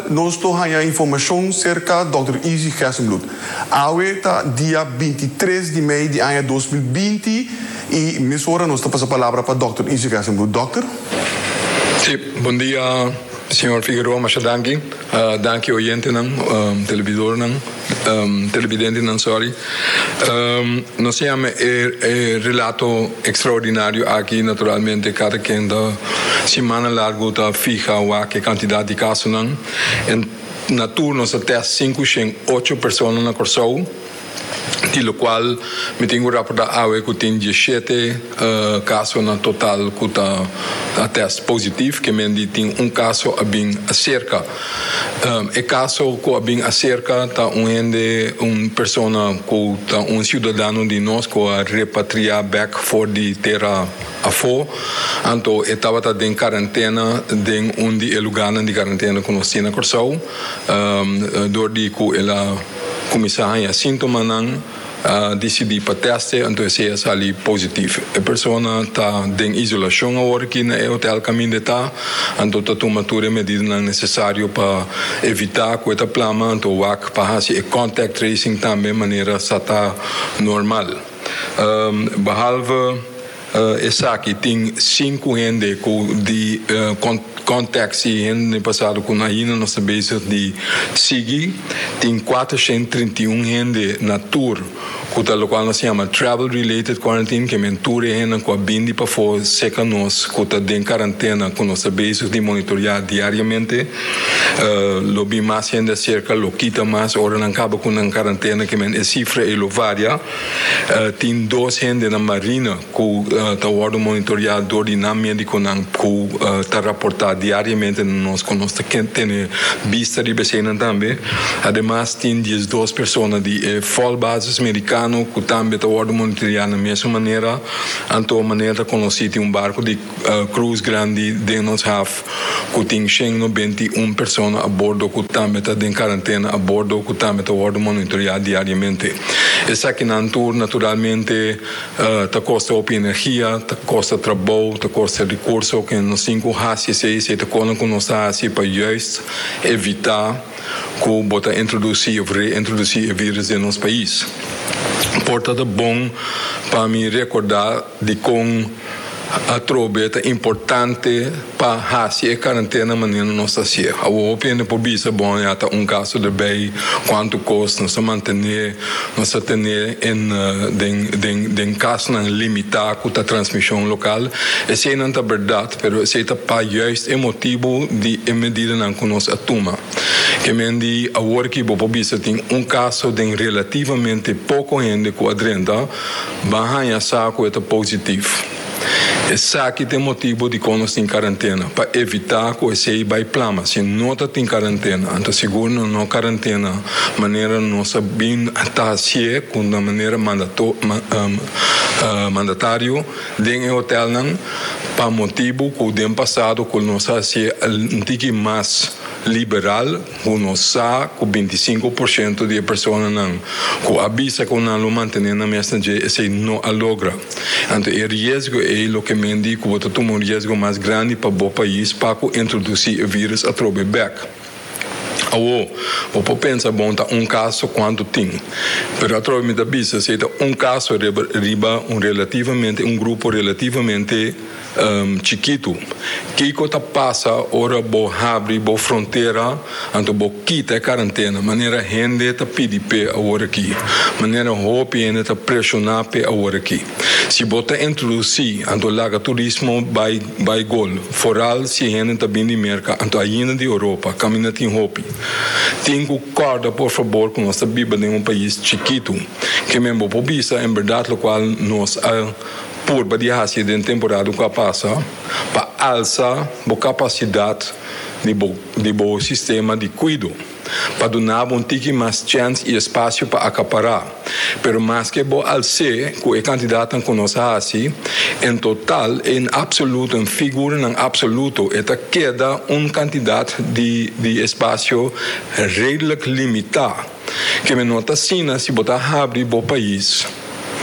nós temos informação cerca do Dr. Easy Gessenbloed. Está dia 23 de maio de ano 2020 e agora nós estamos a palavra para o Dr. Easy Gessenbloed. Doctor? Sim, bom dia, senhor Figueroa Machadanki. Danke oyente nan, televidor nan, televidente nan, sorry. Nós temos relato extraordinário aqui, naturalmente, cada quinta semana largo da fija a que quantidade de casos nan. Na turno até 5 a 8 pessoas na Corsou. E lo qual mi tengo rapportato che tem 17 casos na total que tá teste positivo, que me tem caso abin acerca. E caso que abin acerca tá persona que tá cidadano de nós que a repatriar back for de terra afo, anto estava tá em quarentena den de lugar de quarentena que nós na Corsou, dor de que ela começar a sintoma nan decidi para teste, então se é ali positivo. A pessoa está em isolação agora aqui no hotel caminho de tá, então está tomando medidas necessárias para evitar que esta plama, então para fazer contact tracing também de maneira está normal. Behalve essa aqui tem 5 gente de contactos no passado com a Ina, nós sabemos de seguir, tem 431 gente na tour, que é o qual nós chamamos Travel Related Quarantine, que é uma tour com a bindi para for seca nós, que está em quarentena, que nós sabemos de monitorear diariamente, lo vi mais gente cerca, lo quita mais, ora não acaba com a quarentena, que é cifra e lo varia, tem 2 gente na marina, que está monitoreado door die naam médico que está reportado diariamente nós temos vista de becena também. Además, tem 12 pessoas de full basis americano que também está monitoreado da mesma maneira. Então, maneira conhecida barco de cruz grande de nós que tem 191 pessoas a bordo que também está em quarentena a bordo que também está monitoreado diariamente. Essa aqui na tour naturalmente está custa energia, está custa trabalho, está custa recurso que nos 5 raças e te colam com nós assim para justo evitar que bota introduzir ou reintroduzir o vírus em nosso país. Portanto, é bom para me recordar de como a trobeta é importante para fazer a quarentena maneira nossa assim. A opinião por bisa bom é até caso de bem quanto custa nós manter em caso não limitar com a transmissão local. Essa não é verdade, mas esse é para justo o motivo de medida não que nós atuma. Que mendi a work por bisa tem caso de relativamente pouco gente com adrenda, vai saco é positivo. Esse aqui tem motivo de quando está em quarentena, para evitar que esse vai plama. Se não está em quarentena, então seguro não quarentena, maneira não sabem estar assim, com a maneira mandatário, dentro do hotel não, para motivo que o ano passado, que nós assim, antigo mais liberal, que nós sabe que 25% de pessoas não, que avisa que não mantém na mesma dia, esse não a logra. Então, o risco é o que me indica que você toma risco mais grande para o país para introduzir o vírus a throwback. Ou pensa bom tá caso quanto tem, pero através da bisa se tá caso riba grupo relativamente chiquito que tá passa ora bo abre bo fronteira anto bo quita quarentena maneira gente tá pedir pe agora aqui maneira hope ainda tá pressionar pe agora aqui se bota introduzir anto laga turismo by gol foral se gente tá vindo de merca anto ainda de Europa caminha tem hope tem que corda por favor com nossa biba em país chiquito que mesmo por bisa em verdade o qual nós por badiar-se de temporada que passa para alçar a capacidade de bom sistema de cuidado para dar tique mais chance e espaço para acaparar. Pero mais que bo alce com a candidato que nós assim, em total, em absoluto, em figura em absoluto, queda candidato de espaço redelijk limitado. Que me nota assim, se botar abrir o país,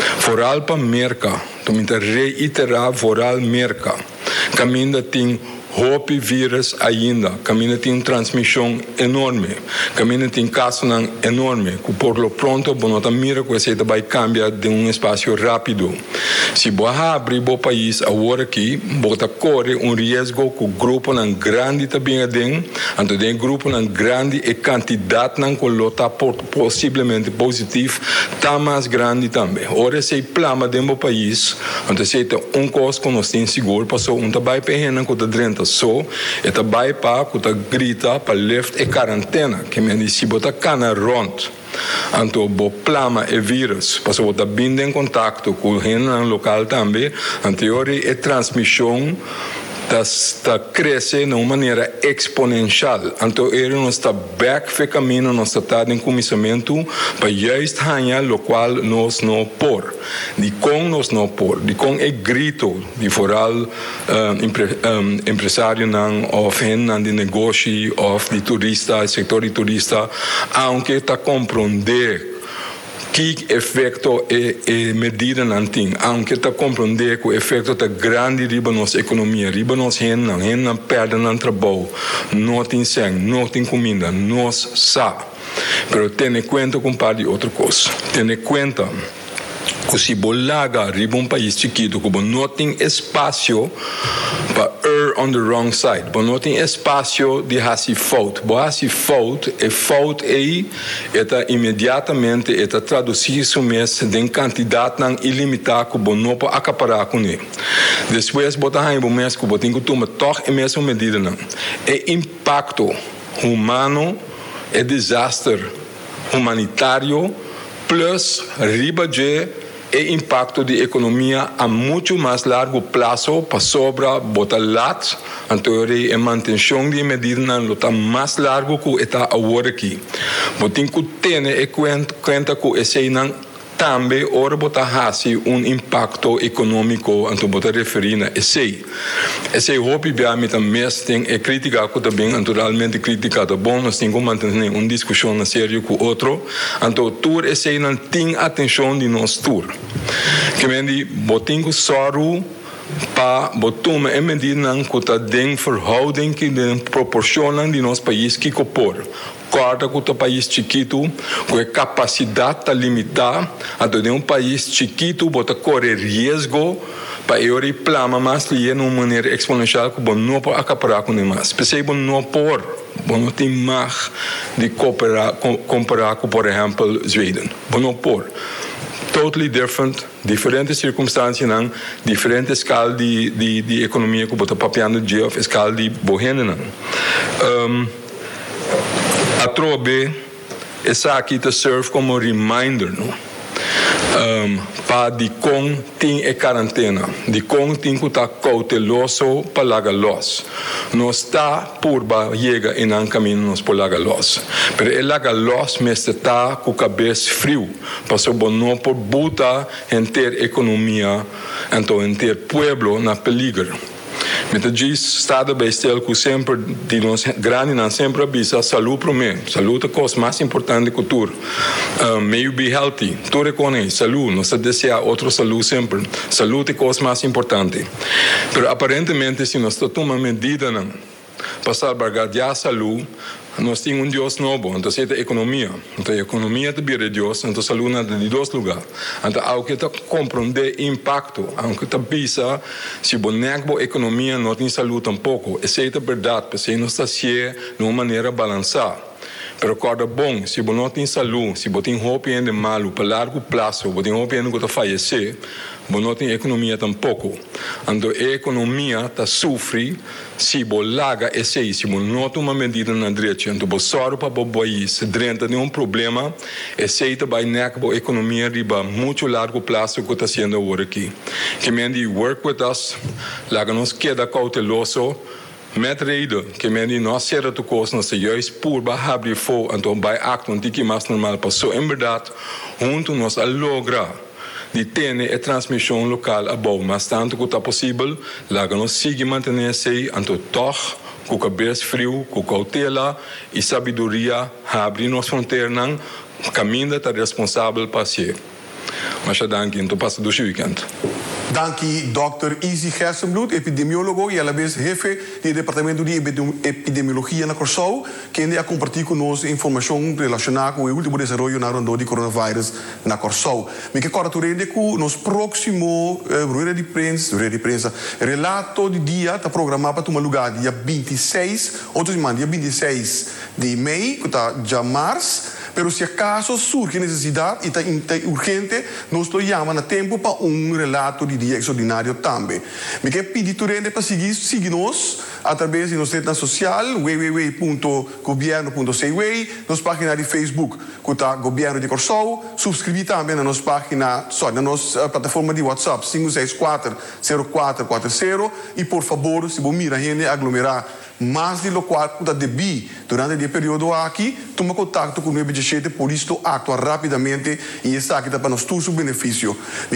foral para merca, também reiterar foral merca, caminha tem Hope vírus ainda, caminha tem uma transmissão enorme, caminha tem casos enorme, que por lo pronto, bonota mira que você vai cambiar de um espaço rápido. Se você abrir o país agora aqui, você corre um risco que o grupo não grande também tem, então tem grupo não grande e quantidade não colota possivelmente positivo, tá mais grande também. Ora se plama dentro do país, então se tem um custo que nós temos seguro, passou um trabalho perrena que está dentro só, e trabalho para que está grita para left e quarentena, que me diz se você cana rond. Então, o plama é vírus, porque você está bem em contato com o reino local também, a teoria é transmissão está crescendo de uma maneira exponencial. Então, ele não está back caminho, não está em começamento para justo ganhar o qual nós não por. De com nós não por. De com é grito de foral empresário não, ou de negócio, ou de turista, setor de turista, aunque está compreender que efeito é medida não tem, aunque está compreender que o efeito está grande riba nossa economia, riba nossa não perde no trabalho, não tem sangue, não tem comida, nós sabe. Pero tenha conta com de outra coisa, tenha conta que se bolaga riba um país chiquito, que não tem espaço para err on the wrong side, não tem espaço de fazer fault. Se fault aí, está imediatamente está traduzir isso mesmo em quantidade não ilimitada que não pode acaparar com ele. Depois, botar aí o mesmo que tem que tomar toch a mesma medida não. É impacto humano, é desastre humanitário, plus riba de impacto de economia a muito mais largo prazo para sobra botar lat, então a manutenção de medidas não está mais largo que está agora aqui. Tem que ter conta que esse não também ora botar impacto econômico, então botar referir a esse hobby bem também tem é criticar que também naturalmente criticar tá bom, nós temos que manter uma discussão na sério com outro, então tour esse não tem atenção de nós tour. Que me diz, botem que soro para botar uma medida que está dentro verhouding que proporcionam de nosso país que copor. Corta com o país chiquito, com a capacidade limitada, então um país chiquito bota correr risco para ele plama mais de uma maneira exponencial que não pode acaparar com demais. Pensei que não pode, não tem mais de comparar com, por exemplo, Zweden. Não pode. Totally different, diferentes circunstâncias, diferente escala de economia que bota papiando de escala de bohena. A trobe, essa aqui te serve como reminder, não? Para de com tem a quarentena, de com tem que estar cauteloso para lagar los. Não está por chega em um caminho nos por lagar los. Mas ele lagar los mesmo está com a cabeça frio, para não por botar em ter economia, então em ter pueblo na peligro. Então diz estado bestel que sempre de nós grande não sempre avisa saúde primeiro, saúde é a coisa mais importante que tudo. Meio be healthy, tu reconhece saúde, não se deseja outra saúde sempre, saúde é a coisa mais importante. Mas aparentemente se nós tomamos medida não para salvaguardar a saúde, nós temos Deus novo, então é a economia. Então a economia também é Deus, então a saúde é de dois lugares. Então, ao que compreender impacto, ao que pensa, se a economia não tem saúde tampouco, essa é a verdade, porque não está de uma maneira balançada. Pero corda bom, se você não tem saúde, se você tem roupa de malo para largo prazo, você tem roupa de falecer, você não tem economia tampouco. Então a economia está sofre se você larga esse, se você não toma medida na direita, então você só para o país, dentro de problema, esse vai negar a economia riba muito largo prazo que está sendo agora aqui. Que me diz, work with us, larga nos queda cauteloso, met reden, que men die nog zeer te koos, nog juist puur bij abrir fogo, então bij acto, que mais normal passou, em verdade, junto nós a logra de ter a transmissão local a bom, mas tanto que está possível, lá nós seguir manter-se, então toch, com cabeça frio, com cautela e sabedoria, abrir nossa fronteira, caminho está responsável para ser. Mas já dá aqui, então passa do weekend. Dank Dr. Easy Gersenbloed, epidemiólogo, e ela é jefe do Departamento de Epidemiologia na Corsou, que ainda compartilha conosco informação relacionada com o último desenvolvimento do coronavírus na Corsou. Me que corretorende que nos próximo rueda de prensa, relato de dia está programado para tomar lugar dia 26, outro semana, dia 26 de maio, que está já março. Pero se acaso surge necessidade e está urgente, nós chamamos a tempo para relato de dia extraordinário também. Me quer pedir para seguir-nos através de nossa rede social, www.governo.cw, nossa página de Facebook, que está Governo de Corsou, subscrever também na nossa página, na nossa plataforma de WhatsApp, 564-0440, e por favor, se você mira a gente aglomerar mais de lo qual que debi durante o período aqui, toma contato com o 97, por isso atua rapidamente e está aqui para nós todos o benefício.